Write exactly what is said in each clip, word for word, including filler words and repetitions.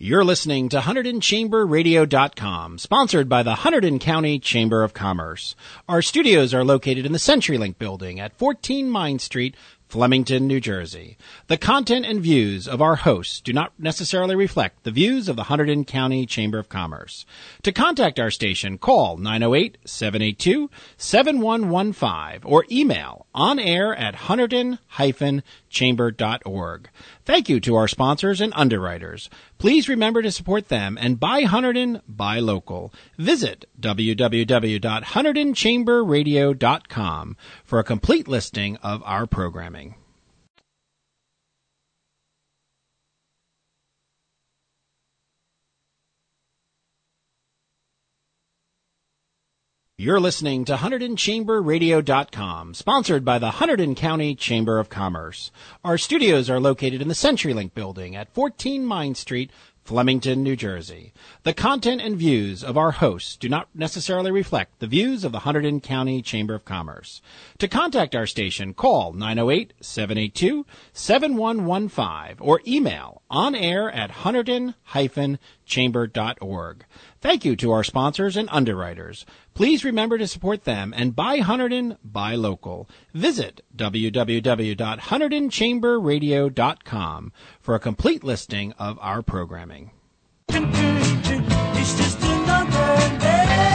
You're listening to Hunterdon Chamber Radio dot com, sponsored by the Hunterdon County Chamber of Commerce. Our studios are located in the CenturyLink building at fourteen Mine Street, Flemington, New Jersey. The content and views of our hosts do not necessarily reflect the views of the Hunterdon County Chamber of Commerce. To contact our station, call nine oh eight, seven eight two, seven one one five or email onair at hunterdon dash chamber dot org. Thank you to our sponsors and underwriters. Please remember to support them and buy Hunterdon, buy local. Visit w w w dot hunterdon chamber radio dot com for a complete listing of our programming. You're listening to Hunterdon Chamber Radio dot com, sponsored by the Hunterdon County Chamber of Commerce. Our studios are located in the CenturyLink building at fourteen Mine Street, Flemington, New Jersey. The content and views of our hosts do not necessarily reflect the views of the Hunterdon County Chamber of Commerce. To contact our station, call nine oh eight, seven eight two, seven one one five or email onair at hunterdon dash chamber dot org. Thank you to our sponsors and underwriters. Please remember to support them and buy Hunterdon, buy local. Visit w w w dot hunterdon chamber radio dot com for a complete listing of our programming. It's just another day.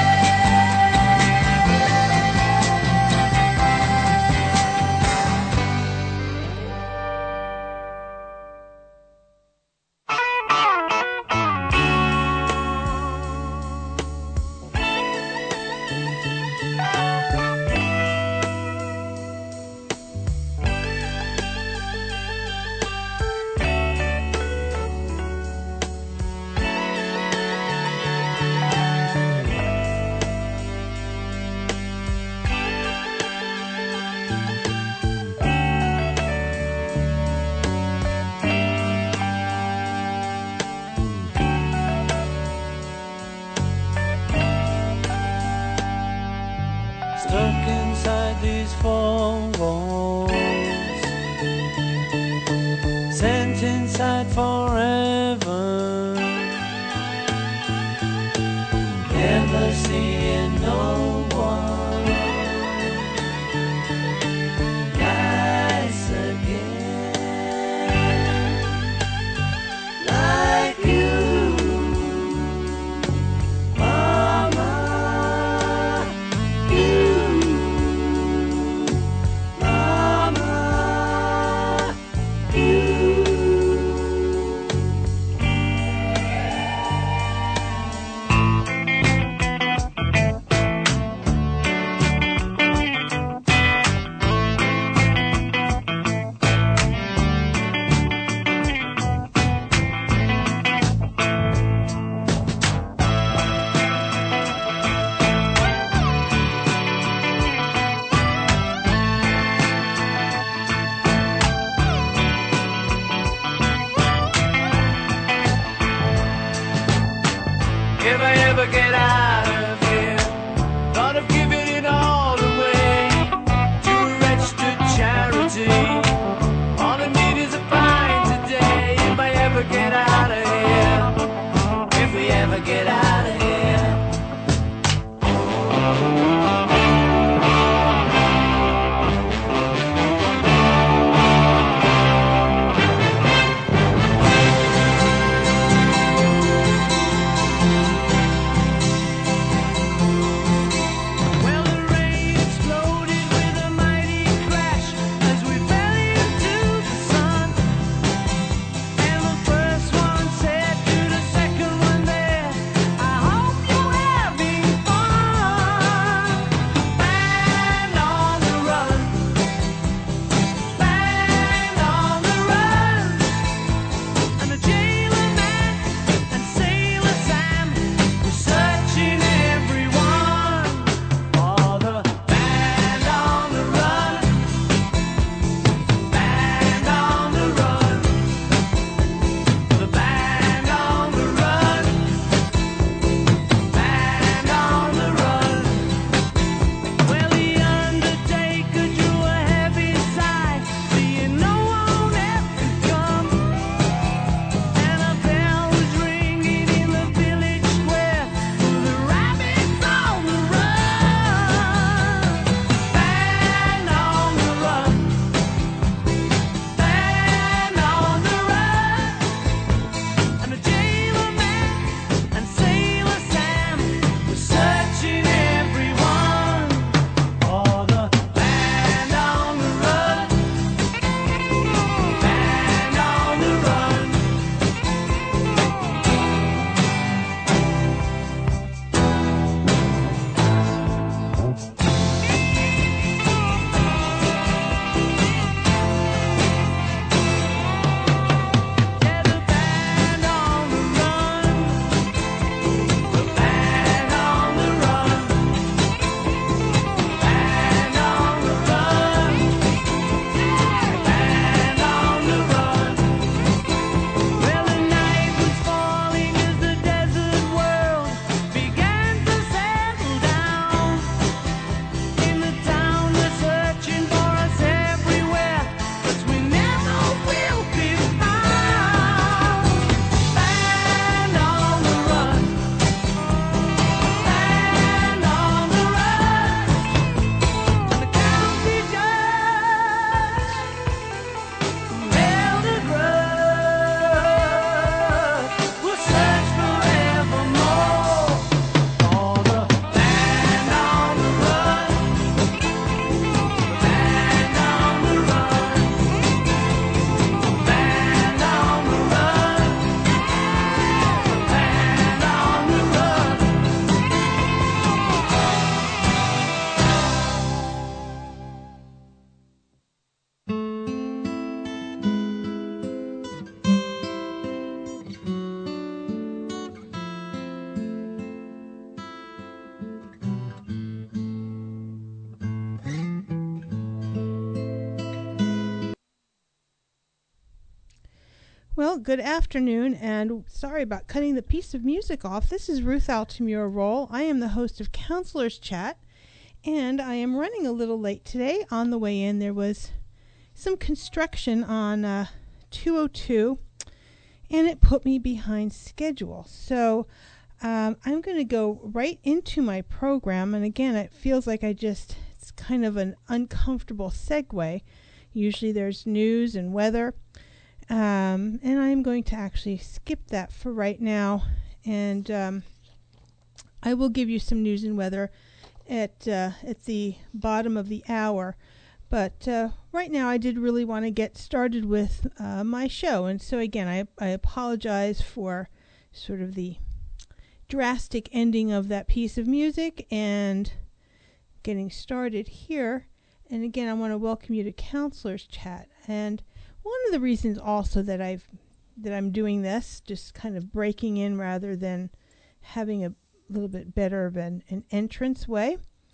Well, good afternoon, and sorry about cutting the piece of music off. This is Ruth Altamura Roll. I am the host of Counselor's Chat, and I am running a little late today. On the way in, there was some construction on uh, two oh two, and it put me behind schedule. So um, I'm going to go right into my program, and again, it feels like I just, it's kind of an uncomfortable segue. Usually there's news and weather. Um, and I'm going to actually skip that for right now, and um, I will give you some news and weather at uh, at the bottom of the hour. But uh, right now, I did really want to get started with uh, my show, and so again, I I apologize for sort of the drastic ending of that piece of music and getting started here. And again, I want to welcome you to Counselor's Chat. And one of the reasons also that I've that I'm doing this, just kind of breaking in rather than having a little bit better of an, an entrance way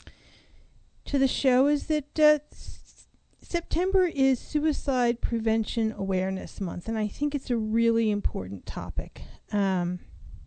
to the show, is that uh, s- September is Suicide Prevention Awareness Month, and I think it's a really important topic. Um,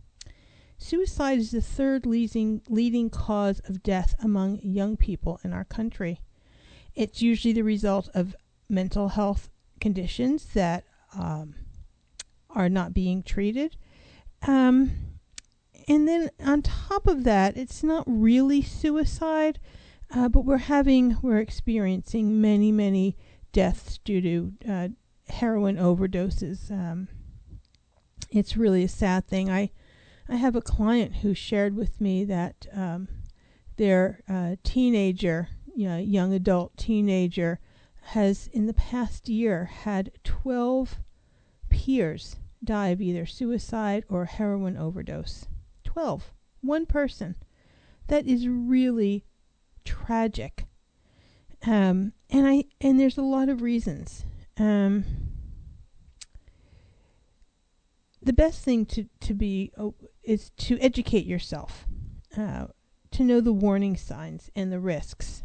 suicide is the third leading, leading cause of death among young people in our country. It's usually the result of mental health conditions that um, are not being treated. Um, and then on top of that, it's not really suicide, uh, but we're having, we're experiencing many, many deaths due to uh, heroin overdoses. Um, it's really a sad thing. I, I have a client who shared with me that um, their uh, teenager, you know, young adult teenager, has in the past year had twelve peers die of either suicide or heroin overdose. twelve. One person. That is really tragic. Um, and I and there's a lot of reasons. Um, the best thing to, to be uh, is to educate yourself, uh, to know the warning signs and the risks.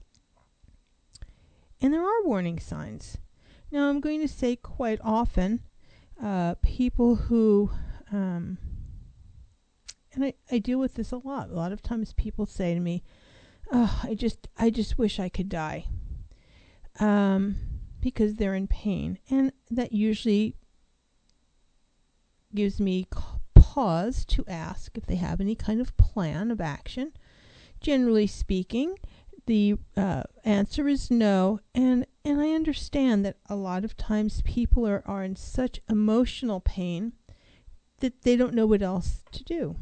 And there are warning signs. Now, I'm going to say quite often, uh, people who, um, and I, I deal with this a lot. A lot of times people say to me, oh, I just, I just wish I could die. Um, because they're in pain. And that usually gives me pause to ask if they have any kind of plan of action. Generally speaking, the uh, answer is no, and, and I understand that a lot of times people are, are in such emotional pain that they don't know what else to do.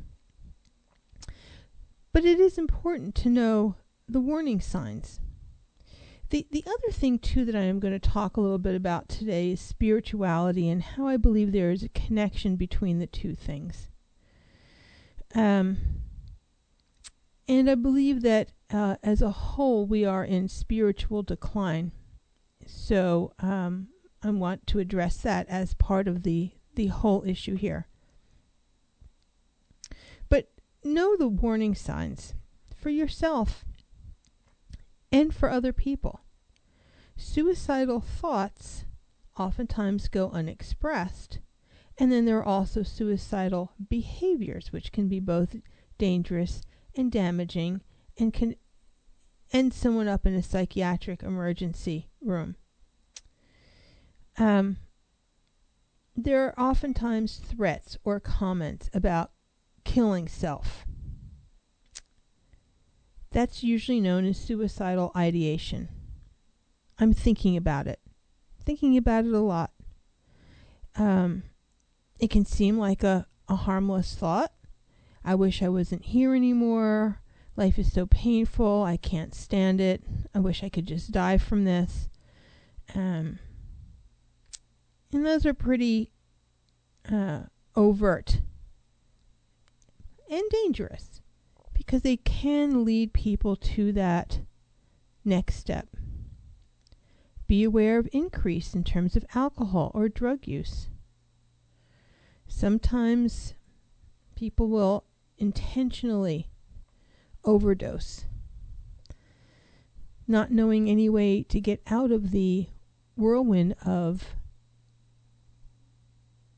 But it is important to know the warning signs. The, the other thing, too, that I am going to talk a little bit about today is spirituality and how I believe there is a connection between the two things. Um, and I believe that Uh, as a whole, we are in spiritual decline. So um, I want to address that as part of the, the whole issue here. But know the warning signs for yourself and for other people. Suicidal thoughts oftentimes go unexpressed. And then there are also suicidal behaviors, which can be both dangerous and damaging and can end someone up in a psychiatric emergency room. Um, there are oftentimes threats or comments about killing self. That's usually known as suicidal ideation. I'm thinking about it. Thinking about it a lot. Um, it can seem like a, a harmless thought. I wish I wasn't here anymore. Life is so painful. I can't stand it. I wish I could just die from this. Um, and those are pretty uh, overt and dangerous because they can lead people to that next step. Be aware of increase in terms of alcohol or drug use. Sometimes people will intentionally overdose, not knowing any way to get out of the whirlwind of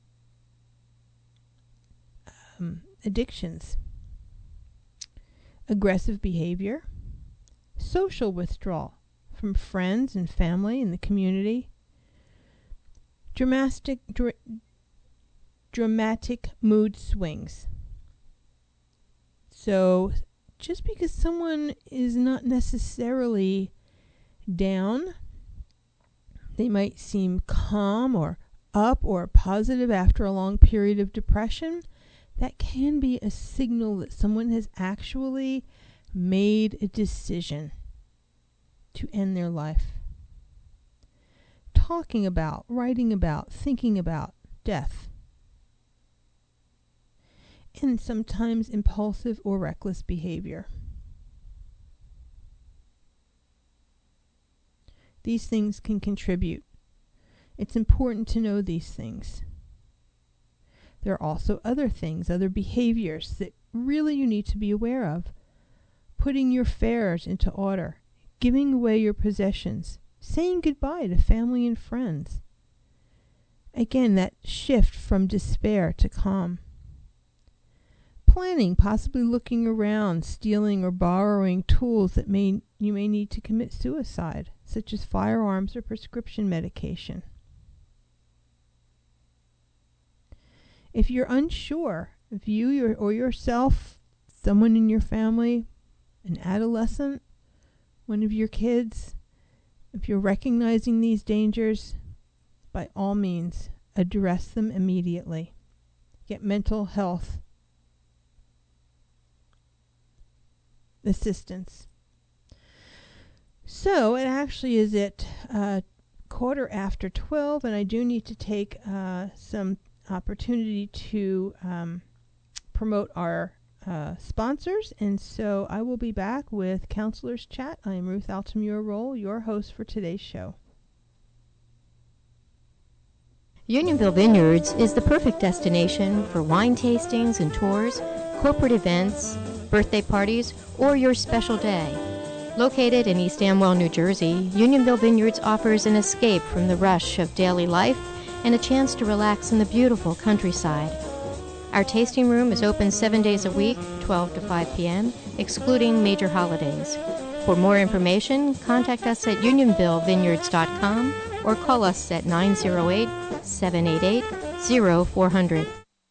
um, addictions, aggressive behavior, social withdrawal from friends and family in the community, dramatic, dr- dramatic mood swings. So just because someone is not necessarily down, they might seem calm or up or positive after a long period of depression, that can be a signal that someone has actually made a decision to end their life. Talking about, writing about, thinking about death. And sometimes impulsive or reckless behavior. These things can contribute. It's important to know these things. There are also other things, other behaviors that really you need to be aware of. Putting your affairs into order, giving away your possessions, saying goodbye to family and friends. Again, that shift from despair to calm. Planning, possibly looking around, stealing or borrowing tools that may you may need to commit suicide, such as firearms or prescription medication. If you're unsure, if you your, or yourself, someone in your family, an adolescent, one of your kids, if you're recognizing these dangers, by all means, address them immediately. Get mental health assistance. So it actually is at uh, quarter after twelve, and I do need to take uh, some opportunity to um, promote our uh, sponsors, and so I will be back with Counselor's Chat. I am Ruth Altamura Roll, your host for today's show. Unionville Vineyards is the perfect destination for wine tastings and tours, corporate events, birthday parties, or your special day. Located in East Amwell, New Jersey, Unionville Vineyards offers an escape from the rush of daily life and a chance to relax in the beautiful countryside. Our tasting room is open seven days a week, twelve to five p.m., excluding major holidays. For more information, contact us at unionville vineyards dot com or call us at nine oh eight, seven eight eight, oh four hundred.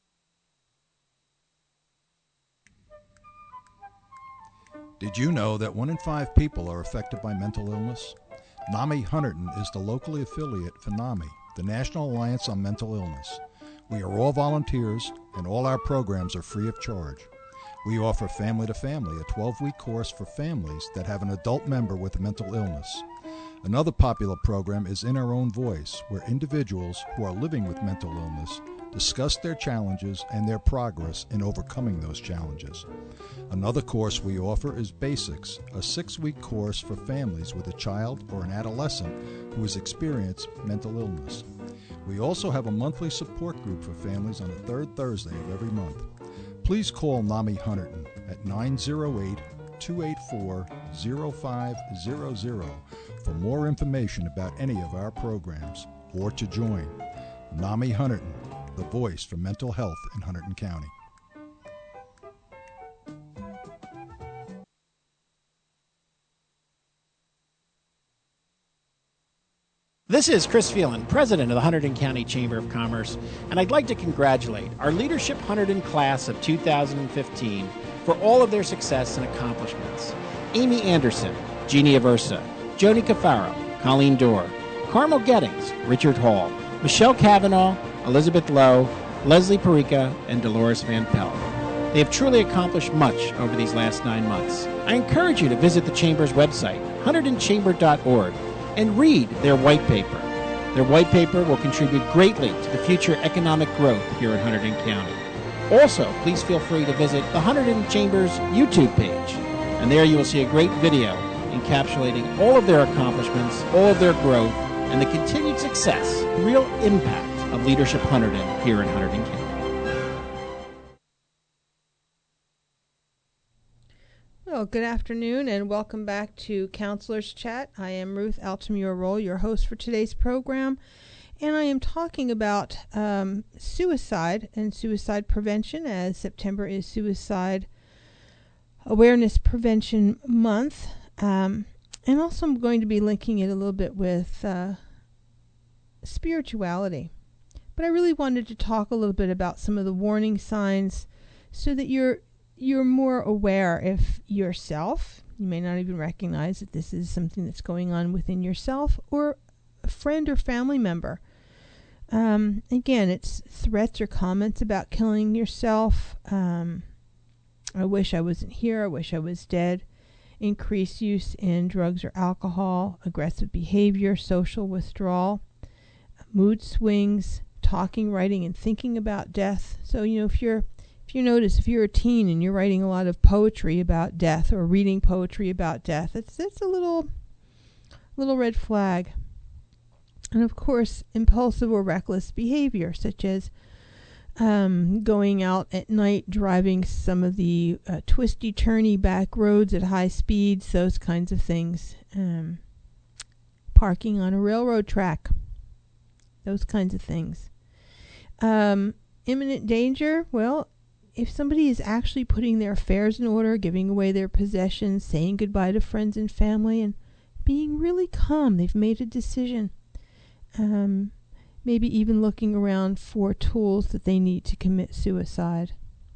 Did you know that one in five people are affected by mental illness? NAMI Hunterdon is the locally affiliate for NAMI, the National Alliance on Mental Illness. We are all volunteers, and all our programs are free of charge. We offer Family to Family, a twelve-week course for families that have an adult member with a mental illness. Another popular program is In Our Own Voice, where individuals who are living with mental illness discuss their challenges and their progress in overcoming those challenges. Another course we offer is Basics, a six-week course for families with a child or an adolescent who has experienced mental illness. We also have a monthly support group for families on the third Thursday of every month. Please call NAMI Hunterdon at nine oh eight, two eight four, oh five hundred for more information about any of our programs or to join. NAMI Hunterdon, the voice for mental health in Hunterdon County. This is Chris Phelan, President of the Hunterdon County Chamber of Commerce, and I'd like to congratulate our Leadership Hunterdon class of two thousand fifteen for all of their success and accomplishments. Amy Anderson, Jeannie Aversa, Joni Cafaro, Colleen Dorr, Carmel Gettings, Richard Hall, Michelle Cavanaugh, Elizabeth Lowe, Leslie Perica, and Dolores Van Pelt. They have truly accomplished much over these last nine months. I encourage you to visit the Chamber's website, hunterdon chamber dot org, and read their white paper. Their white paper will contribute greatly to the future economic growth here in Hunterdon County. Also, please feel free to visit the Hunterdon Chamber's YouTube page, and there you will see a great video encapsulating all of their accomplishments, all of their growth, and the continued success, real impact of Leadership Hunterdon here in Hunterdon County. Well, good afternoon and welcome back to Counselor's Chat. I am Ruth Altamura Roll, your host for today's program. And I am talking about um, suicide and suicide prevention, as September is Suicide Awareness Prevention Month. Um, and also I'm going to be linking it a little bit with uh, spirituality. But I really wanted to talk a little bit about some of the warning signs so that you're you're more aware if yourself, you may not even recognize that this is something that's going on within yourself, or a friend or family member. Um, again, it's threats or comments about killing yourself. Um, I wish I wasn't here. I wish I was dead. Increased use in drugs or alcohol, aggressive behavior, social withdrawal, mood swings, talking, writing, and thinking about death. So, you know, if you're, if you notice, if you're a teen and you're writing a lot of poetry about death or reading poetry about death, it's it's a little, little red flag. And of course, impulsive or reckless behavior, such as um, going out at night, driving some of the uh, twisty, turny back roads at high speeds, those kinds of things. Um, parking on a railroad track, those kinds of things. Um, imminent danger, well, if somebody is actually putting their affairs in order, giving away their possessions, saying goodbye to friends and family, and being really calm, they've made a decision. Um, maybe even looking around for tools that they need to commit suicide.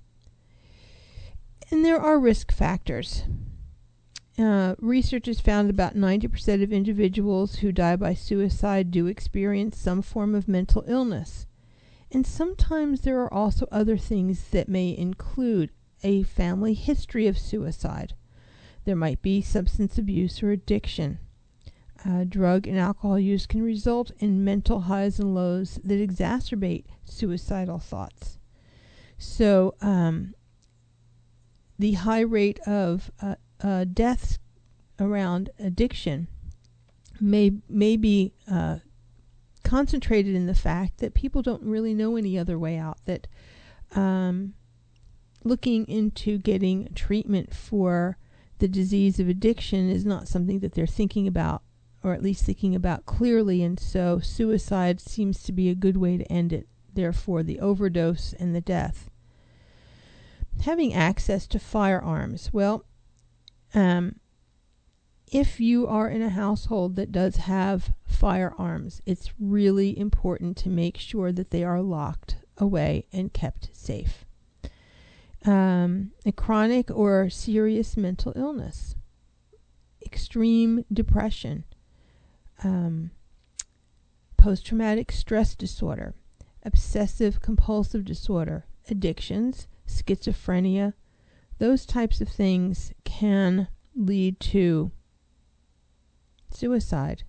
And there are risk factors. Uh, research has found about ninety percent of individuals who die by suicide do experience some form of mental illness. And sometimes there are also other things that may include a family history of suicide. There might be substance abuse or addiction. Uh, drug and alcohol use can result in mental highs and lows that exacerbate suicidal thoughts. So um, the high rate of uh, uh, deaths around addiction may, may be uh, concentrated in the fact that people don't really know any other way out, that um, looking into getting treatment for the disease of addiction is not something that they're thinking about, or at least thinking about clearly, and so suicide seems to be a good way to end it, therefore the overdose and the death. Having access to firearms. Well, um, if you are in a household that does have firearms, it's really important to make sure that they are locked away and kept safe. Um, a chronic or serious mental illness, extreme depression, um, post-traumatic stress disorder, obsessive compulsive disorder, addictions, schizophrenia, those types of things can lead to suicide.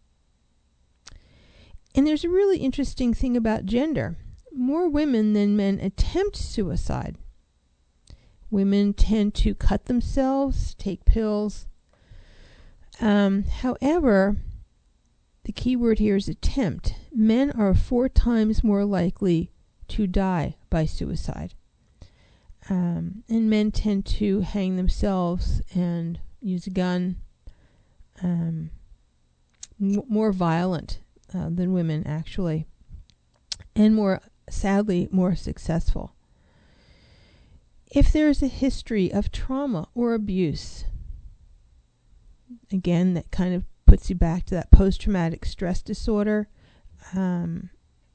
And there's a really interesting thing about gender. More women than men attempt suicide. Women tend to cut themselves, take pills. Um, however, the key word here is attempt. Men are four times more likely to die by suicide. Um, and men tend to hang themselves and use a gun. Um, m- more violent uh, than women, actually. And more, sadly, more successful. If there is a history of trauma or abuse, again, that kind of puts you back to that post-traumatic stress disorder. Um,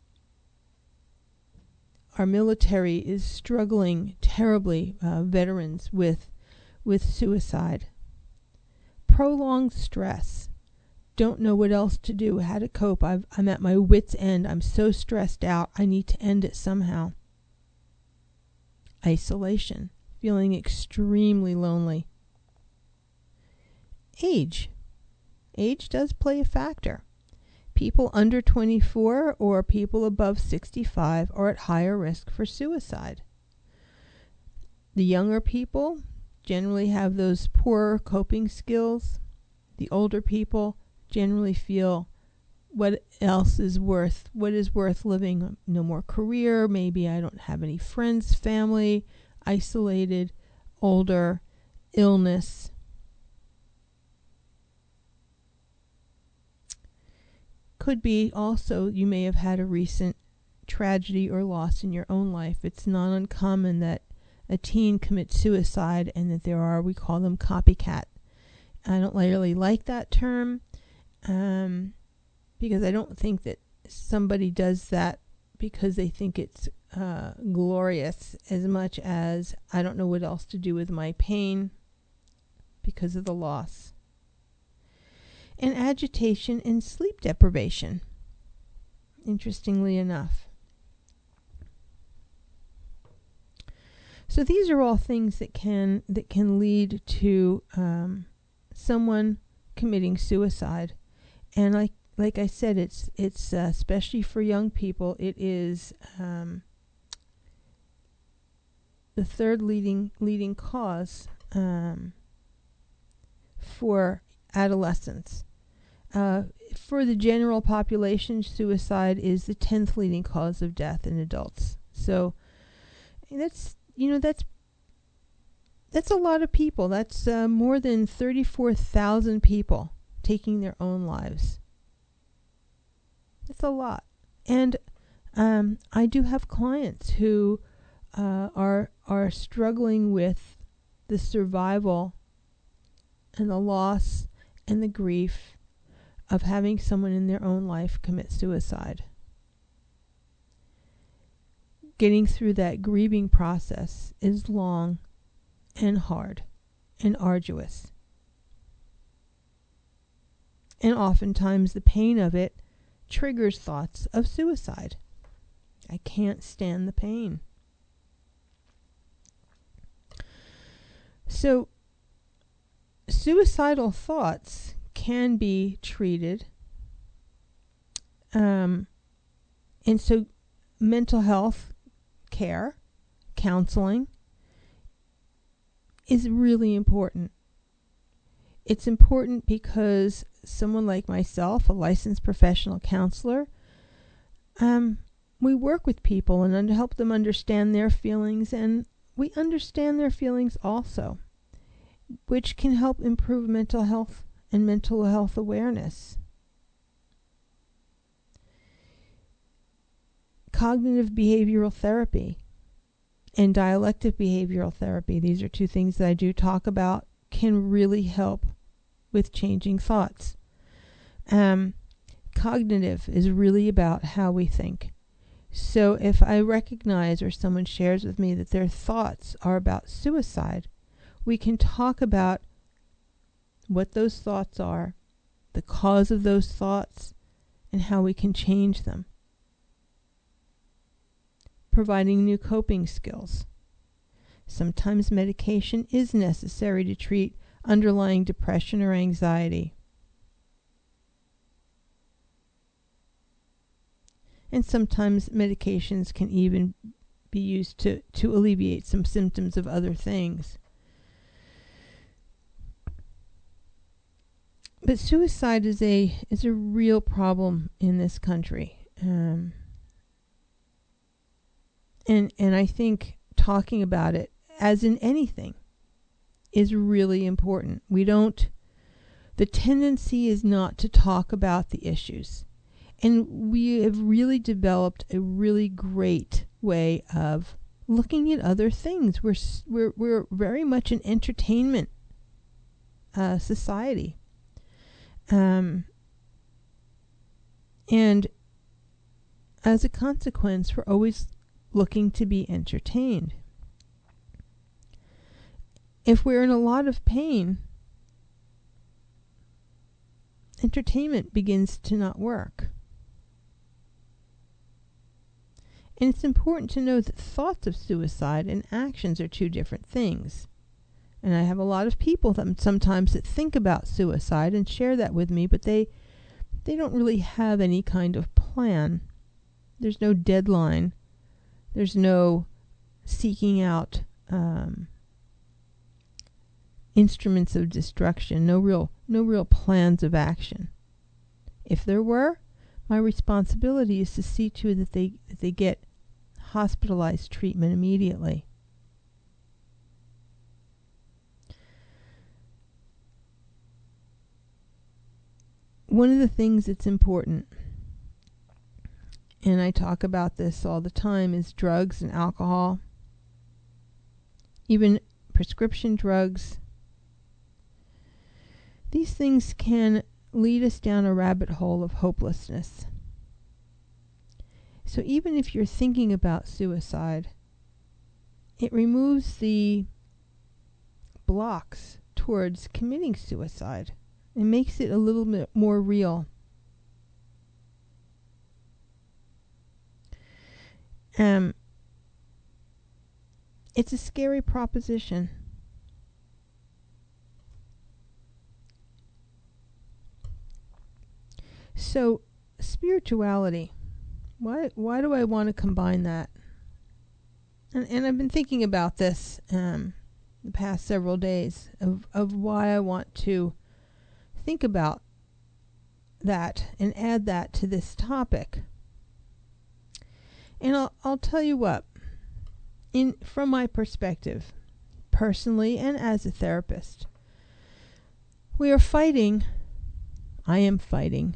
our military is struggling terribly, uh, veterans, with with suicide. Prolonged stress. Don't know what else to do, how to cope. I've, I'm at my wit's end. I'm so stressed out. I need to end it somehow. Isolation. Feeling extremely lonely. Age. Age does play a factor. People under twenty-four or people above sixty-five are at higher risk for suicide. The younger people generally have those poorer coping skills. The older people generally feel what else is worth, what is worth living? No more career, maybe I don't have any friends, family, isolated, older, illness. could be also you may have had a recent tragedy or loss in your own life. It's not uncommon that a teen commits suicide and that there are, we call them copycat. I don't really like that term um, because I don't think that somebody does that because they think it's uh, glorious as much as I don't know what else to do with my pain because of the loss. And agitation and sleep deprivation, interestingly enough. So these are all things that can that can lead to um, someone committing suicide, and like like I said, it's it's uh, especially for young people. It is um, the third leading leading cause um, for adolescents. Uh, for the general population, suicide is the tenth leading cause of death in adults. So that's you know that's that's a lot of people. That's uh, more than thirty-four thousand people taking their own lives. That's a lot. And um, I do have clients who uh, are are struggling with the survival and the loss and the grief of having someone in their own life commit suicide. Getting through that grieving process is long and hard and arduous. And oftentimes the pain of it triggers thoughts of suicide. I can't stand the pain. So, suicidal thoughts can be treated. Um, and so mental health care, counseling, is really important. It's important because someone like myself, a licensed professional counselor, um, we work with people and un- help them understand their feelings, and we understand their feelings also, which can help improve mental health and mental health awareness. Cognitive behavioral therapy and dialectic behavioral therapy, these are two things that I do talk about, can really help with changing thoughts. Um, cognitive is really about how we think. So if I recognize or someone shares with me that their thoughts are about suicide, we can talk about what those thoughts are, the cause of those thoughts, and how we can change them. Providing new coping skills. Sometimes medication is necessary to treat underlying depression or anxiety. And sometimes medications can even be used to, to alleviate some symptoms of other things. But suicide is a is a real problem in this country. Um, and and I think talking about it, as in anything, is really important. We don't, the tendency is not to talk about the issues. And we have really developed a really great way of looking at other things. We're we're we're very much an entertainment uh, society, um, and as a consequence, we're always looking to be entertained. If we're in a lot of pain, entertainment begins to not work. And it's important to know that thoughts of suicide and actions are two different things. And I have a lot of people that sometimes that think about suicide and share that with me, but they they don't really have any kind of plan. There's no deadline. There's no seeking out um, instruments of destruction. No real no real plans of action. If there were, my responsibility is to see to it that they that they get hospitalized treatment immediately. One of the things that's important and I talk about this all the time, is drugs and alcohol, even prescription drugs. These things can lead us down a rabbit hole of hopelessness. So even if you're thinking about suicide, it removes the blocks towards committing suicide. It makes it a little bit more real. Um, it's a scary proposition. So, spirituality. Why why do I want to combine that? And and I've been thinking about this um, the past several days of, of why I want to think about that and add that to this topic. And I'll I'll tell you what, in from my perspective, personally and as a therapist, we are fighting, I am fighting,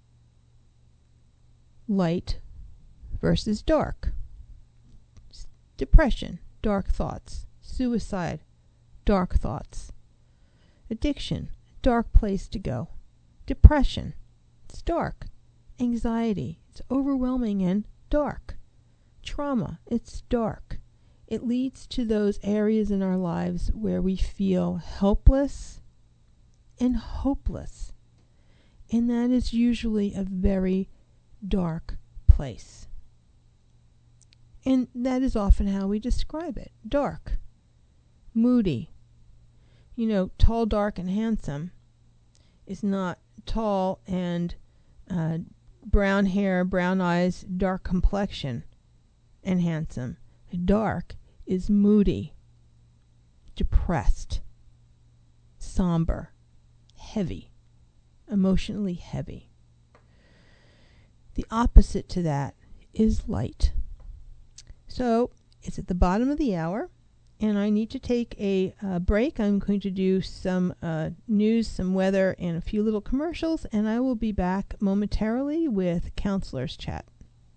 light versus dark. Depression, dark thoughts. Suicide, dark thoughts. Addiction, dark place to go. Depression, it's dark. Anxiety, it's overwhelming and dark. Trauma, it's dark. It leads to those areas in our lives where we feel helpless and hopeless. And that is usually a very dark place. And that is often how we describe it. Dark. Moody. You know, tall, dark, and handsome is not tall and uh, brown hair, brown eyes, dark complexion, and handsome. Dark is moody, depressed, somber, heavy, emotionally heavy. The opposite to that is light. So it's at the bottom of the hour, and I need to take a uh, break. I'm going to do some uh, news, some weather, and a few little commercials, and I will be back momentarily with Counselor's Chat.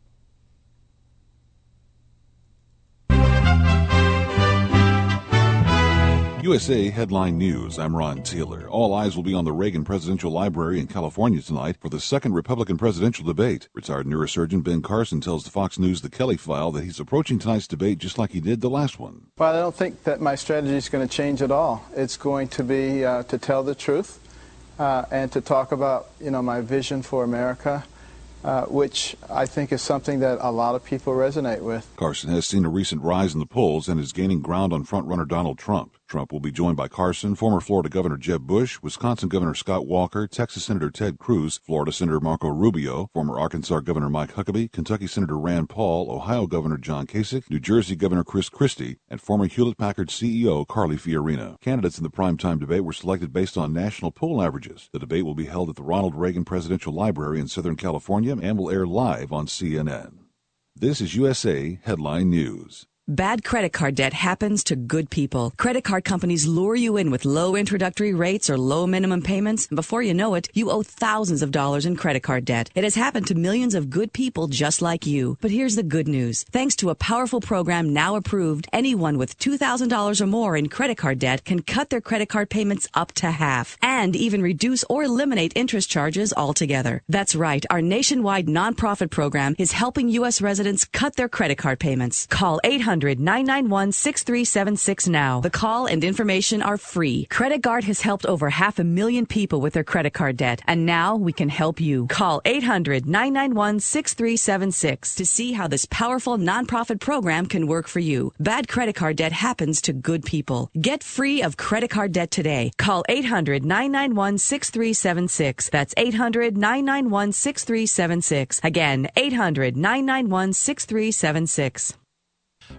U S A Headline News. I'm Ron Taylor. All eyes will be on the Reagan Presidential Library in California tonight for the second Republican presidential debate. Retired neurosurgeon Ben Carson tells the Fox News The Kelly File that he's approaching tonight's debate just like he did the last one. Well, I don't think that my strategy is going to change at all. It's going to be uh, to tell the truth uh, and to talk about, you know, my vision for America, uh, which I think is something that a lot of people resonate with. Carson has seen a recent rise in the polls and is gaining ground on frontrunner Donald Trump. Trump will be joined by Carson, former Florida Governor Jeb Bush, Wisconsin Governor Scott Walker, Texas Senator Ted Cruz, Florida Senator Marco Rubio, former Arkansas Governor Mike Huckabee, Kentucky Senator Rand Paul, Ohio Governor John Kasich, New Jersey Governor Chris Christie, and former Hewlett-Packard C E O Carly Fiorina. Candidates in the primetime debate were selected based on national poll averages. The debate will be held at the Ronald Reagan Presidential Library in Southern California and will air live on C N N. This is U S A Headline News. Bad credit card debt happens to good people. Credit card companies lure you in with low introductory rates or low minimum payments, and before you know it, you owe thousands of dollars in credit card debt. It has happened to millions of good people just like you. But here's the good news. Thanks to a powerful program now approved, anyone with two thousand dollars or more in credit card debt can cut their credit card payments up to half and even reduce or eliminate interest charges altogether. That's right. Our nationwide nonprofit program is helping U S residents cut their credit card payments. Call eight hundred nine nine one six three seven six now. The call and information are free. Credit Guard has helped over half a million people with their credit card debt, and now we can help you. Call eight hundred nine nine one six three seven six to see how this powerful nonprofit program can work for you. Bad credit card debt happens to good people. Get free of credit card debt today. Call eight hundred nine nine one six three seven six. That's eight hundred nine nine one six three seven six. Again, eight hundred nine nine one six three seven six.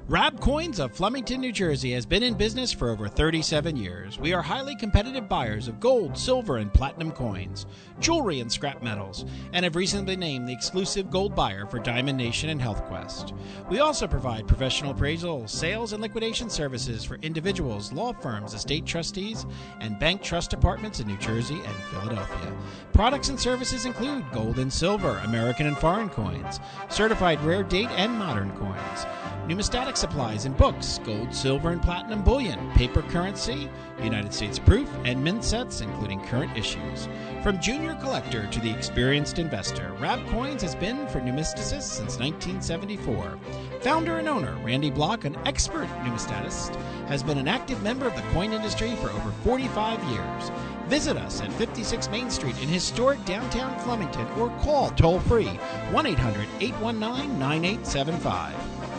Rab Coins of Flemington, New Jersey has been in business for over thirty-seven years. We are highly competitive buyers of gold, silver, and platinum coins, jewelry, and scrap metals, and have recently been named the exclusive gold buyer for Diamond Nation and HealthQuest. We also provide professional appraisal, sales, and liquidation services for individuals, law firms, estate trustees, and bank trust departments in New Jersey and Philadelphia. Products and services include gold and silver, American and foreign coins, certified rare date and modern coins, numismatic supplies and books, gold, silver, and platinum bullion, paper currency, United States proof, and mint sets, including current issues. From junior collector to the experienced investor, Rab Coins has been for numisticists since nineteen seventy-four. Founder and owner Randy Block, an expert numismatist, has been an active member of the coin industry for over forty-five years. Visit us at fifty-six Main Street in historic downtown Flemington or call toll-free one eight hundred, eight one nine, nine eight seven five.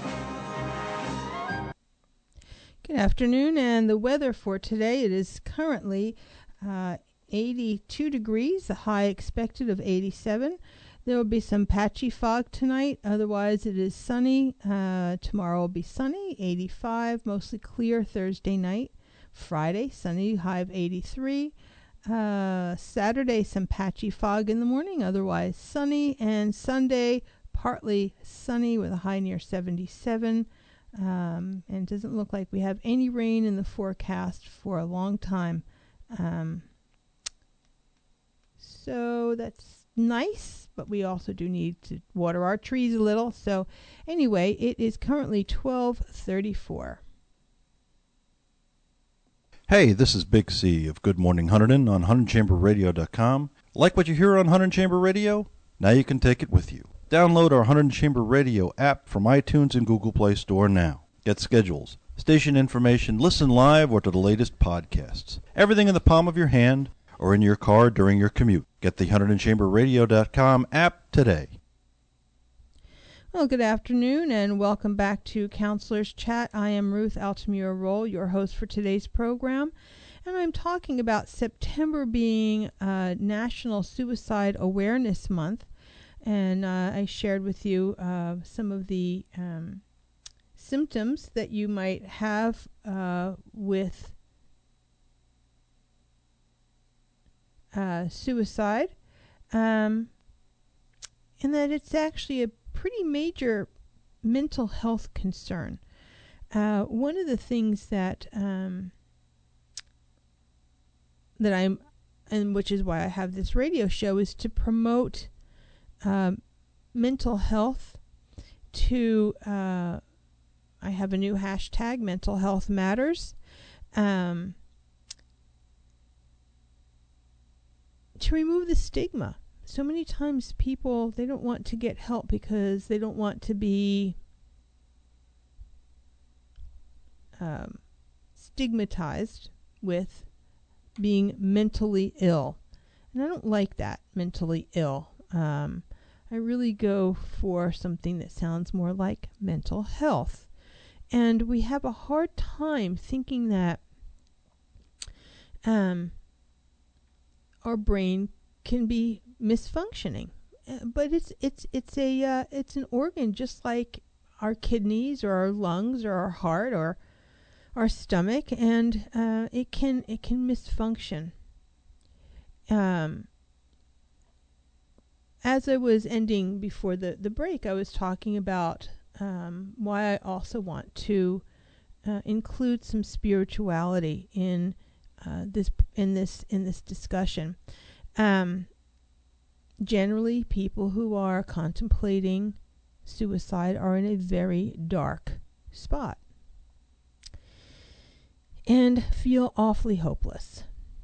Good afternoon, and the weather for today, it is currently uh, eighty-two degrees, a high expected of eighty-seven. There will be some patchy fog tonight, otherwise it is sunny. Uh, tomorrow will be sunny, eighty-five, mostly clear Thursday night. Friday, sunny, high of eighty-three. Uh, Saturday, some patchy fog in the morning, otherwise sunny. And Sunday, partly sunny with a high near seventy-seven. Um, and it doesn't look like we have any rain in the forecast for a long time. Um, so that's nice, but we also do need to water our trees a little. So anyway, it is currently twelve thirty-four. Hey, this is Big C of Good Morning Hunterdon on Hunterdon Chamber Radio dot com. Like what you hear on Hunterdon Chamber Radio? Now you can take it with you. Download our Hunterdon Chamber Radio app from iTunes and Google Play Store now. Get schedules, station information, listen live or to the latest podcasts. Everything in the palm of your hand or in your car during your commute. Get the Hunterdon Chamber Radio dot com app today. Well, good afternoon and welcome back to Counselor's Chat. I am Ruth Altamira Roll, your host for today's program. And I'm talking about September being uh, National Suicide Awareness Month. And uh, I shared with you uh, some of the um, symptoms that you might have uh, with uh, suicide, um, and that it's actually a pretty major mental health concern. Uh, one of the things that um, that I'm, and which is why I have this radio show, is to promote Um, mental health. To uh, I have a new hashtag, Mental Health Matters, um, to remove the stigma. So many times people, they don't want to get help because they don't want to be um, stigmatized with being mentally ill. And I don't like that, mentally ill. Um, I really go for something that sounds more like mental health. And we have a hard time thinking that um, our brain can be misfunctioning. Uh, but it's it's it's a uh, it's an organ just like our kidneys or our lungs or our heart or our stomach, and uh, it can it can misfunction. Um, As I was ending before the, the break, I was talking about um, why I also want to uh, include some spirituality in uh, this in this in this discussion. Um, generally, people who are contemplating suicide are in a very dark spot and feel awfully hopeless.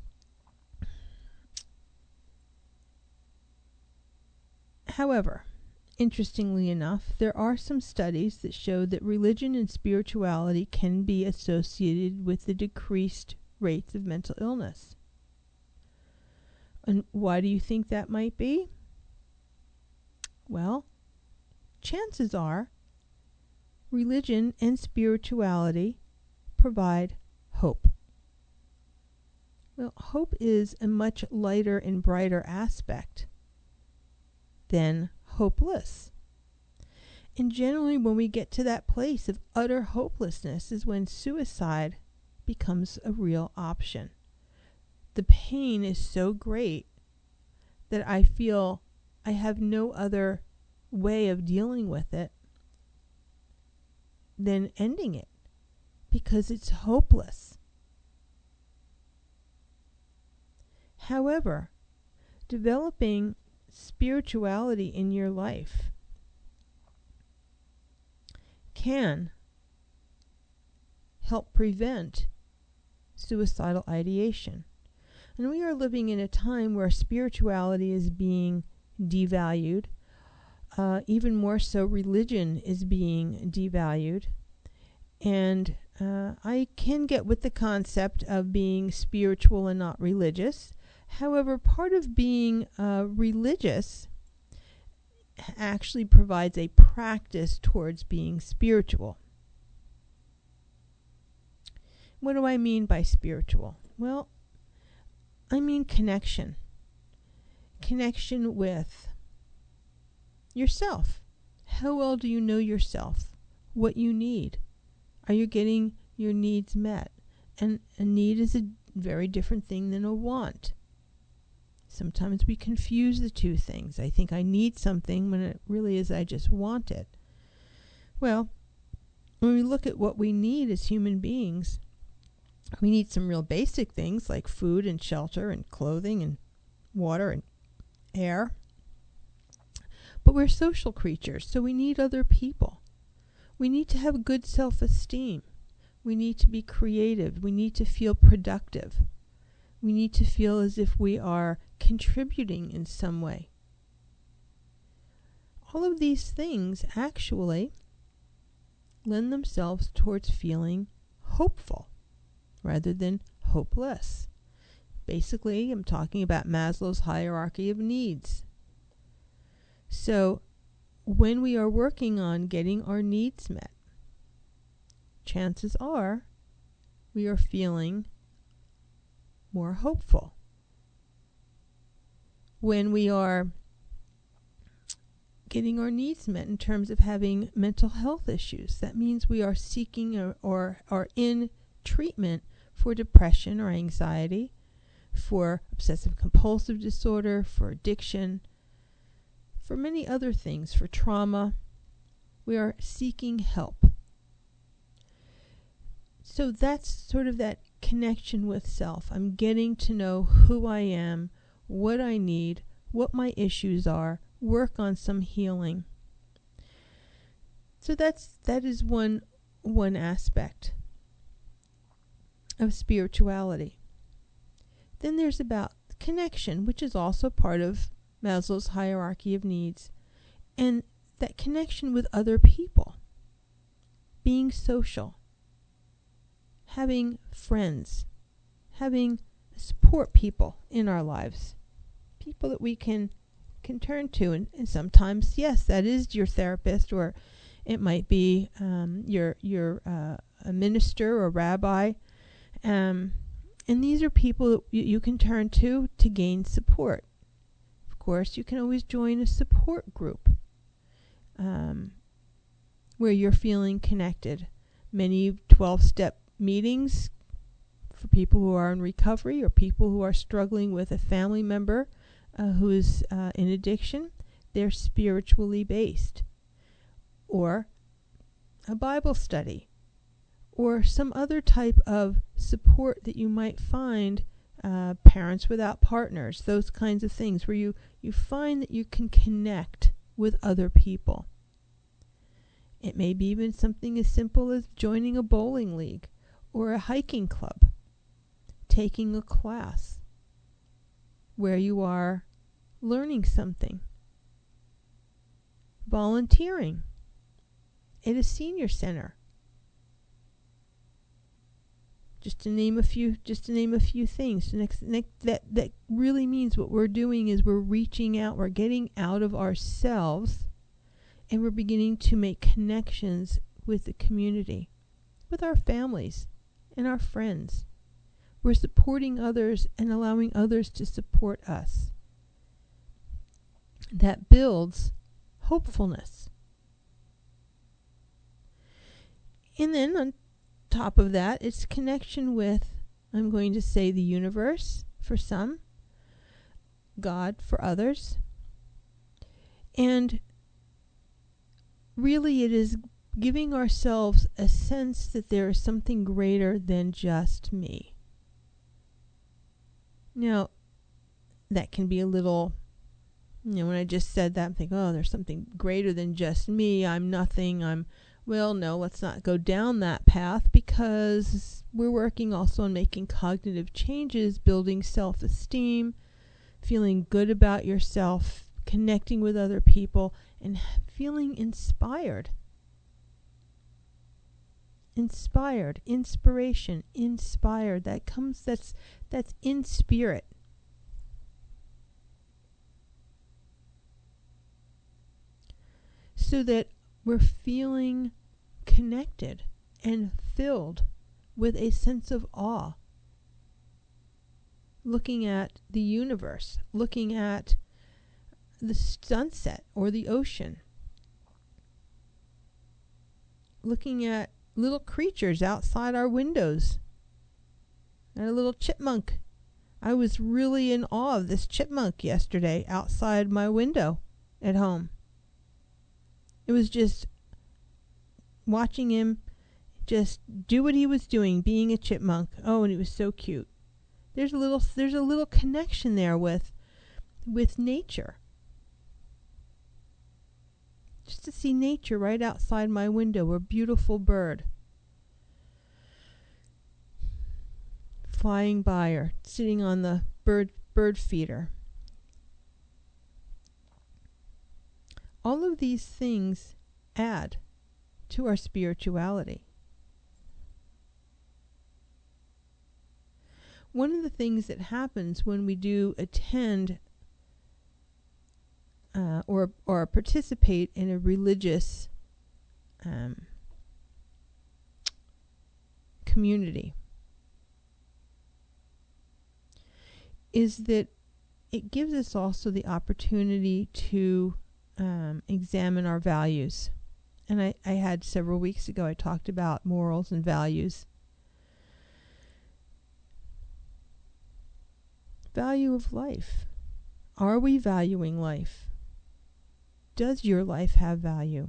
However, interestingly enough, there are some studies that show that religion and spirituality can be associated with the decreased rates of mental illness. And why do you think that might be? Well, chances are religion and spirituality provide hope. Well, hope is a much lighter and brighter aspect than hopeless. And generally when we get to that place of utter hopelessness is when suicide becomes a real option. The pain is so great that I feel I have no other way of dealing with it than ending it, because it's hopeless. However, developing spirituality in your life can help prevent suicidal ideation. And we are living in a time where spirituality is being devalued. Uh, even more so, religion is being devalued. And uh, I can get with the concept of being spiritual and not religious. However, part of being uh, religious actually provides a practice towards being spiritual. What do I mean by spiritual? Well, I mean connection. Connection with yourself. How well do you know yourself? What you need? Are you getting your needs met? And a need is a very different thing than a want. Sometimes we confuse the two things. I think I need something when it really is I just want it. Well, when we look at what we need as human beings, we need some real basic things like food and shelter and clothing and water and air. But we're social creatures, so we need other people. We need to have good self-esteem. We need to be creative. We need to feel productive. We need to feel as if we are contributing in some way. All of these things actually lend themselves towards feeling hopeful rather than hopeless. Basically, I'm talking about Maslow's hierarchy of needs. So, when we are working on getting our needs met, chances are we are feeling more hopeful. When we are getting our needs met in terms of having mental health issues, that means we are seeking or, or are in treatment for depression or anxiety, for obsessive compulsive disorder, for addiction, for many other things, for trauma. We are seeking help. So that's sort of that connection with self. I'm getting to know who I am, what I need, what my issues are, work on some healing. So that's that is one one aspect of spirituality. Then there's about connection, which is also part of Maslow's hierarchy of needs, and that connection with other people, being social, having friends, having support people in our lives, people that we can can turn to, and, and sometimes, yes, that is your therapist, or it might be um, your your uh, a minister or rabbi, um, and these are people that you, you can turn to to gain support. Of course, you can always join a support group um, where you're feeling connected. Many twelve-step meetings for people who are in recovery or people who are struggling with a family member uh, who is uh, in addiction, they're spiritually based. Or a Bible study, or some other type of support that you might find, uh, Parents Without Partners, those kinds of things, where you, you find that you can connect with other people. It may be even something as simple as joining a bowling league or a hiking club, taking a class where you are learning something, volunteering at a senior center. Just to name a few, just to name a few things. Next, next, that that really means what we're doing is we're reaching out, we're getting out of ourselves, and we're beginning to make connections with the community, with our families and our friends. We're supporting others and allowing others to support us. That builds hopefulness. And then on top of that, it's connection with, I'm going to say, the universe for some, God for others. And really it is giving ourselves a sense that there is something greater than just me. Now, that can be a little, you know, when I just said that, I'm thinking, oh, there's something greater than just me. I'm nothing. I'm, well, no, let's not go down that path, because we're working also on making cognitive changes, building self-esteem, feeling good about yourself, connecting with other people, and feeling inspired. Inspired, inspiration, inspired. That comes, that's, that's in spirit. So that we're feeling connected and filled with a sense of awe. Looking at the universe, looking at the sunset or the ocean, looking at little creatures outside our windows, and a little chipmunk. I was really in awe of this chipmunk yesterday outside my window at home. It was just watching him just do what he was doing, being a chipmunk. Oh, and he was so cute. There's a little there's a little connection there with with nature. Just to see nature right outside my window, a beautiful bird flying by or sitting on the bird bird feeder. All of these things add to our spirituality. One of the things that happens when we do attend uh, or or participate in a religious um, community is that it gives us also the opportunity to um, examine our values. And I, I had several weeks ago, I talked about morals and values. Value of life. Are we valuing life? Does your life have value?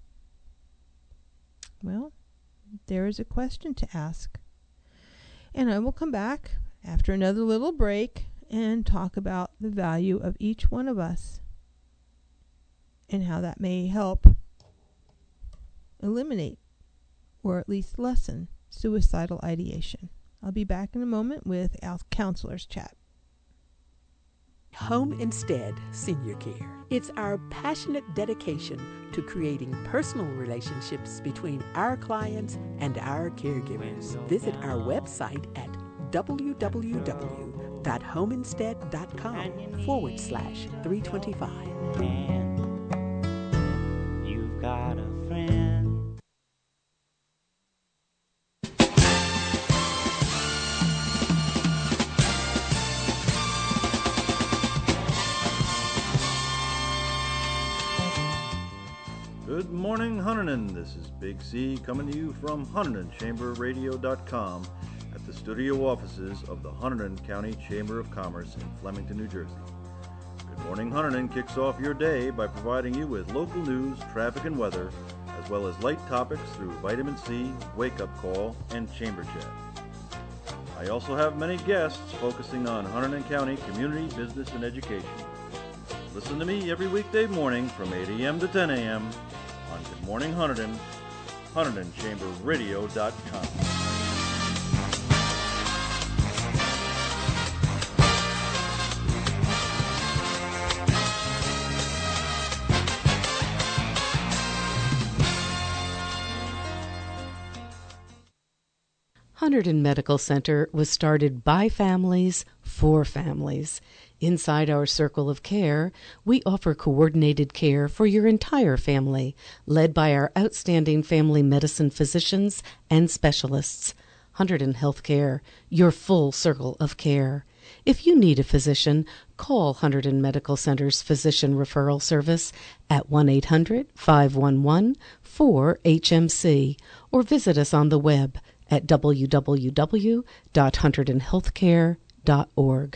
Well, there is a question to ask. And I will come back after another little break and talk about the value of each one of us and how that may help eliminate or at least lessen suicidal ideation. I'll be back in a moment with our Counselor's Chat. Home Instead Senior Care. It's our passionate dedication to creating personal relationships between our clients and our caregivers. Visit our website at www.homeinstead.com forward slash 325. You've got a friend. Good morning, Hunterdon. This is Big C coming to you from Hunterdon Chamber Radio dot com at the studio offices of the Hunterdon County Chamber of Commerce in Flemington, New Jersey. Good Morning Hunterdon kicks off your day by providing you with local news, traffic, and weather, as well as light topics through Vitamin C, Wake Up Call, and Chamber Chat. I also have many guests focusing on Hunterdon County community, business, and education. Listen to me every weekday morning from eight a.m. to ten a.m. on Good Morning Hunterdon, Hunterdon Chamber Radio dot com. Hunterdon Medical Center was started by families for families. Inside our circle of care, we offer coordinated care for your entire family, led by our outstanding family medicine physicians and specialists. Hunterdon Healthcare, your full circle of care. If you need a physician, call Hunterdon Medical Center's Physician Referral Service at one eight hundred, five one one, four H M C or visit us on the web at w w w dot hunterdon healthcare dot org.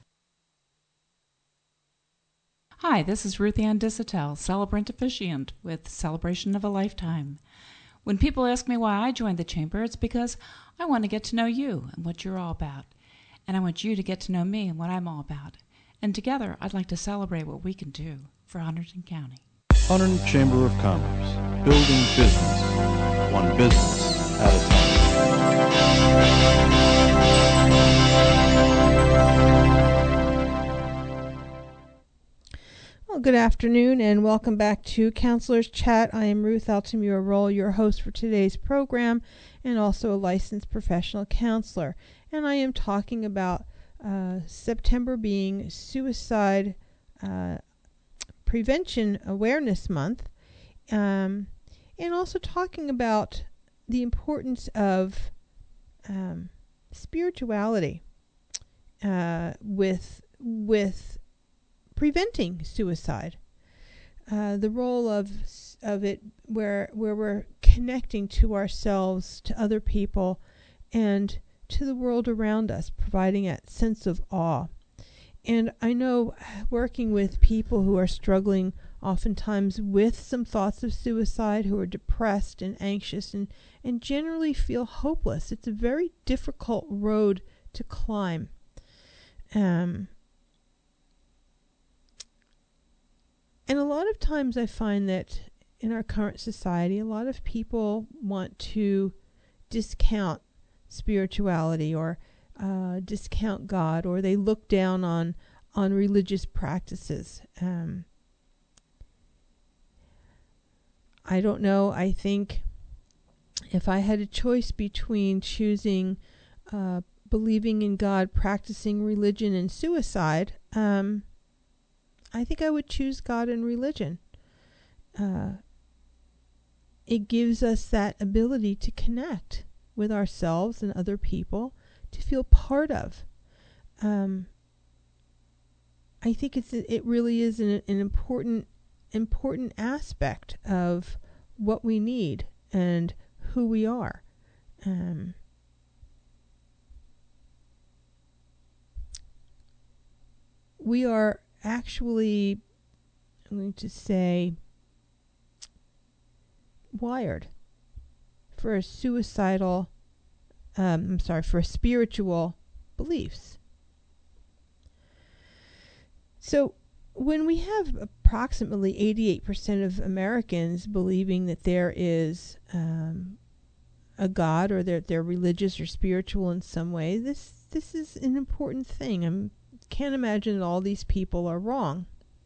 Hi, this is Ruth Ann Dissatel, celebrant officiant with Celebration of a Lifetime. When people ask me why I joined the Chamber, it's because I want to get to know you and what you're all about. And I want you to get to know me and what I'm all about. And together, I'd like to celebrate what we can do for Hunterdon County. Hunterdon Chamber of Commerce, building business, one business at a time. Well, good afternoon and welcome back to Counselor's Chat. I am Ruth Altamura Roll, your host for today's program and also a licensed professional counselor. And I am talking about uh, September being Suicide uh, Prevention Awareness Month, um, and also talking about the importance of um, spirituality uh, with with preventing suicide. Uh, the role of of it, where where we're connecting to ourselves, to other people, and to the world around us, providing that sense of awe. And I know working with people who are struggling oftentimes with some thoughts of suicide, who are depressed and anxious and, and generally feel hopeless. It's a very difficult road to climb. Um, and a lot of times I find that in our current society, a lot of people want to discount spirituality or uh, discount God, or they look down on on religious practices. Um, I don't know. I think if I had a choice between choosing uh, believing in God, practicing religion, and suicide, um, I think I would choose God and religion. Uh, it gives us that ability to connect with ourselves and other people, to feel part of. Um, I think it's it really is an, an important important aspect of what we need and who we are. Um, we are actually, I'm going to say, wired for a suicidal, um, I'm sorry, for spiritual beliefs. So when we have approximately eighty-eight percent of Americans believing that there is um, a God, or they're, they're religious or spiritual in some way, this this is an important thing. I can't imagine that all these people are wrong.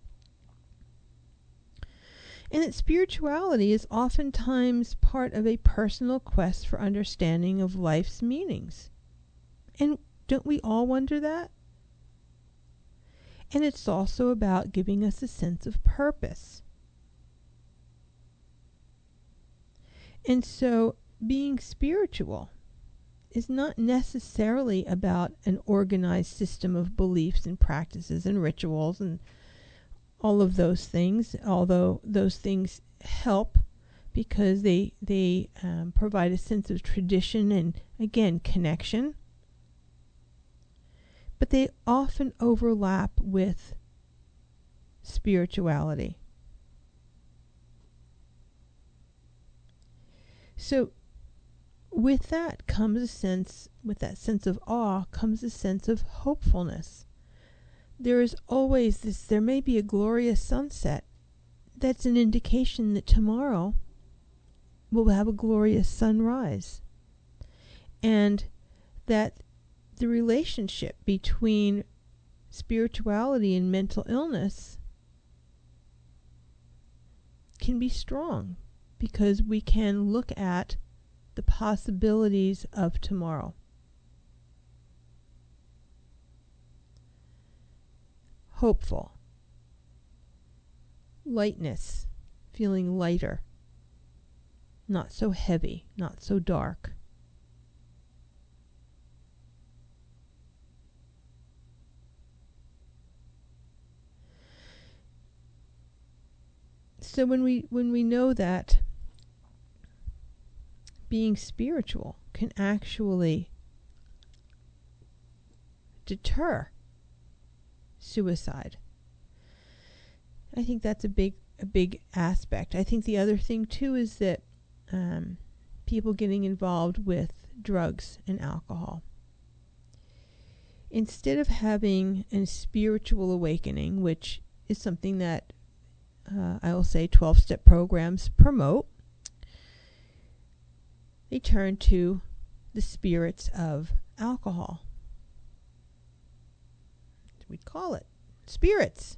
And that spirituality is oftentimes part of a personal quest for understanding of life's meanings. And don't we all wonder that? And it's also about giving us a sense of purpose. And so being spiritual is not necessarily about an organized system of beliefs and practices and rituals and all of those things, although those things help because they they um, provide a sense of tradition and, again, connection. But they often overlap with spirituality. So with that comes a sense, with that sense of awe comes a sense of hopefulness. There is always this, there may be a glorious sunset. That's an indication that tomorrow we'll have a glorious sunrise. And that the relationship between spirituality and mental illness can be strong because we can look at the possibilities of tomorrow. Hopeful. Lightness. Feeling lighter. Not so heavy. Not so dark. so when we when we know that being spiritual can actually deter suicide, I think that's a big a big aspect. I think the other thing too is that um, people getting involved with drugs and alcohol, instead of having a spiritual awakening, which is something that uh, I will say twelve-step programs promote, they turn to the spirits of alcohol. We'd call it spirits.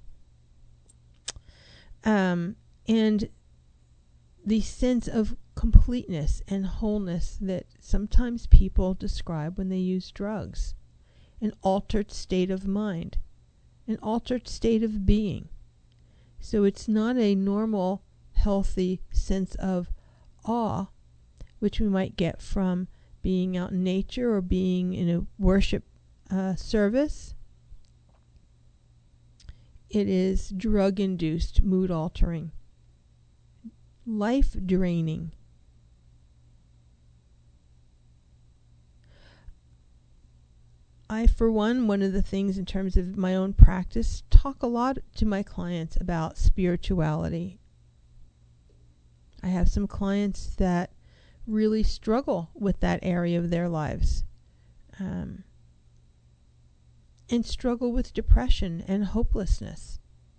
Um, and the sense of completeness and wholeness that sometimes people describe when they use drugs. An altered state of mind. An altered state of being. So it's not a normal, healthy sense of awe, which we might get from being out in nature or being in a worship uh, service. It is drug-induced, mood-altering, life-draining. I, for one, one of the things in terms of my own practice, talk a lot to my clients about spirituality. I have some clients that really struggle with that area of their lives, um, and struggle with depression and hopelessness.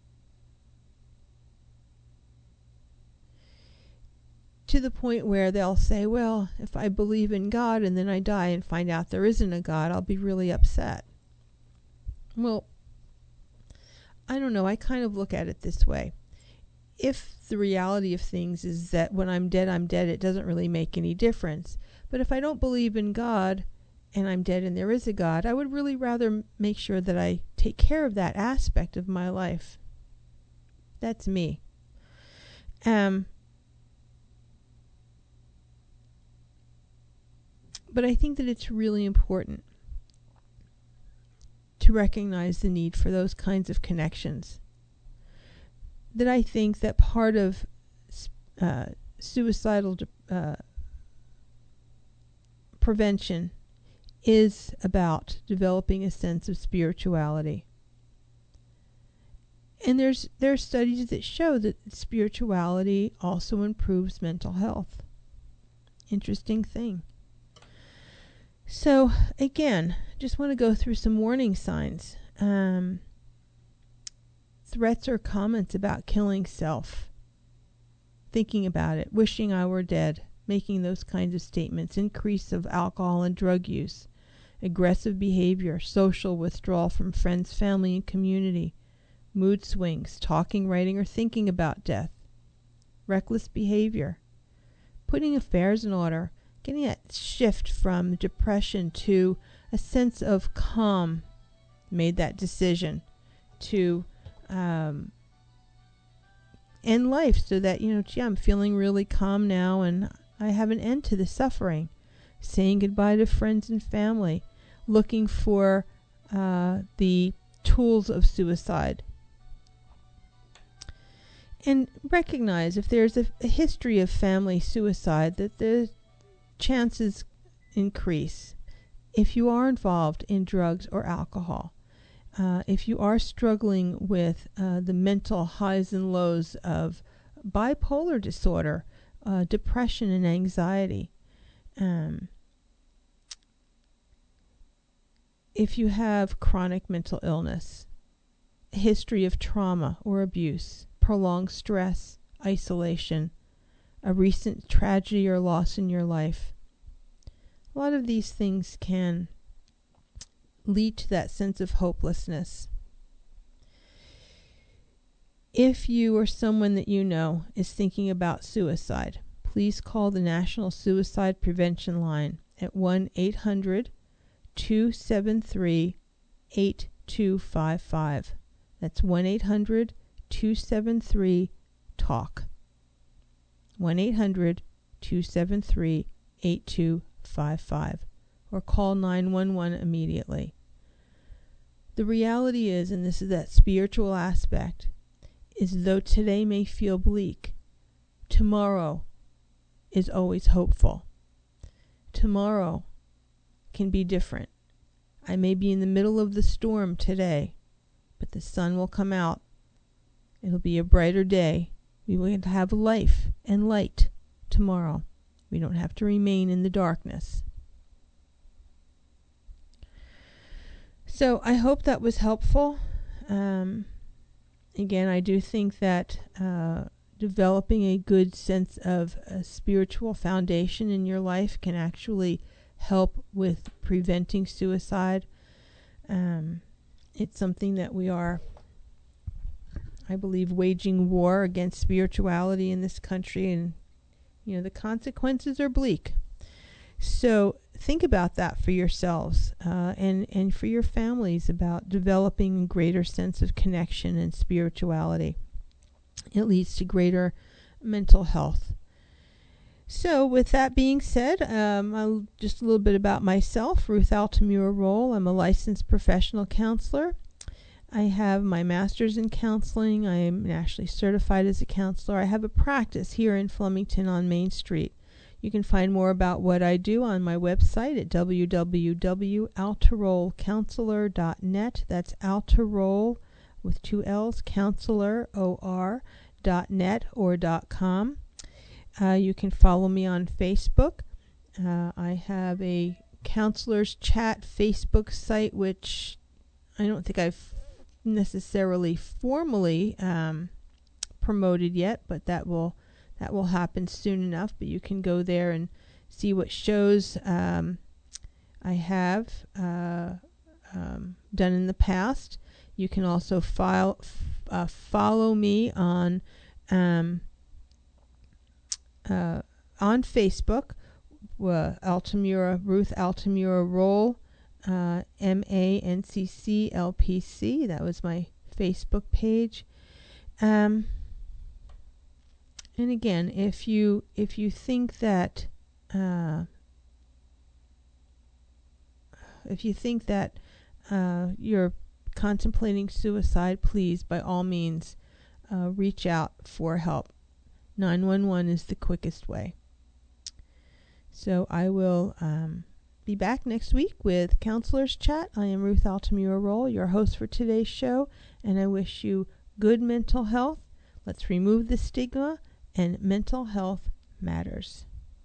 To the point where they'll say, well, if I believe in God and then I die and find out there isn't a God, I'll be really upset. Well, I don't know. I kind of look at it this way. If the reality of things is that when I'm dead, I'm dead, it doesn't really make any difference. But if I don't believe in God and I'm dead and there is a God, I would really rather make sure that I take care of that aspect of my life. That's me. Um, but I think that it's really important to recognize the need for those kinds of connections. That I think that part of uh, suicidal uh, prevention is about developing a sense of spirituality. And there's there are studies that show that spirituality also improves mental health. Interesting thing. So again, just want to go through some warning signs. Um, threats or comments about killing self, thinking about it, wishing I were dead, making those kinds of statements, increase of alcohol and drug use, aggressive behavior, social withdrawal from friends, family, and community, mood swings, talking, writing, or thinking about death, reckless behavior, putting affairs in order, getting that shift from depression to a sense of calm, made that decision to um, end life so that, you know, gee, I'm feeling really calm now and I have an end to the suffering. Saying goodbye to friends and family, looking for uh, the tools of suicide. And recognize if there's a, a history of family suicide that the chances increase. If you are involved in drugs or alcohol, uh, if you are struggling with uh, the mental highs and lows of bipolar disorder, uh, depression and anxiety, um, if you have chronic mental illness, a history of trauma or abuse, prolonged stress, isolation, a recent tragedy or loss in your life, a lot of these things can lead to that sense of hopelessness. If you or someone that you know is thinking about suicide, please call the National Suicide Prevention Line at one eight hundred two seven three eight two five five. That's one eight hundred two seven three TALK. one eight hundred two seven three eight two five five. Or call nine one one immediately. The reality is, and this is that spiritual aspect, is though today may feel bleak, tomorrow is always hopeful. Tomorrow can be different. I may be in the middle of the storm today, but the sun will come out. It'll be a brighter day. We will have life and light tomorrow. We don't have to remain in the darkness. So I hope that was helpful. Um, again, I do think that uh, developing a good sense of a spiritual foundation in your life can actually help with preventing suicide. Um, it's something that we are, I believe, waging war against spirituality in this country, and you know the consequences are bleak. So think about that for yourselves uh, and, and for your families, about developing a greater sense of connection and spirituality. It leads to greater mental health. So with that being said, um, I'll, just a little bit about myself, Ruth Altamura Roll. I'm a licensed professional counselor. I have my master's in counseling. I am nationally certified as a counselor. I have a practice here in Flemington on Main Street. You can find more about what I do on my website at w w w dot altaroll counselor dot net. That's Altaroll with two L's, counselor, O R, dot net or dot com. Uh, you can follow me on Facebook. Uh, I have a Counselors Chat Facebook site, which I don't think I've necessarily formally um, promoted yet, but that will that will happen soon enough. But you can go there and see what shows um, I have uh, um, done in the past. You can also file, f- uh, follow me on um, uh, on Facebook, uh, Altamura, Ruth Altamura Roll, uh, M A N C C L P C. That was my Facebook page. Um, and again, if you if you think that uh, if you think that uh, you're contemplating suicide, please, by all means, uh, reach out for help. nine one one is the quickest way. So I will um, be back next week with Counselors Chat. I am Ruth Altamura Roll, your host for today's show, and I wish you good mental health. Let's remove the stigma, and mental health matters.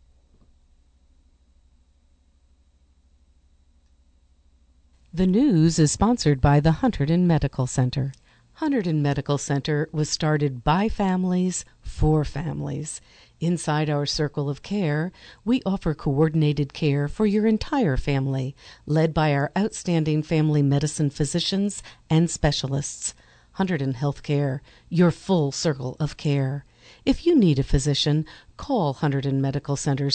The news is sponsored by the Hunterdon Medical Center. Hunterdon Medical Center was started by families for families. Inside our circle of care, we offer coordinated care for your entire family, led by our outstanding family medicine physicians and specialists. Hunterdon Healthcare, your full circle of care. If you need a physician, call Hunterdon Medical Center's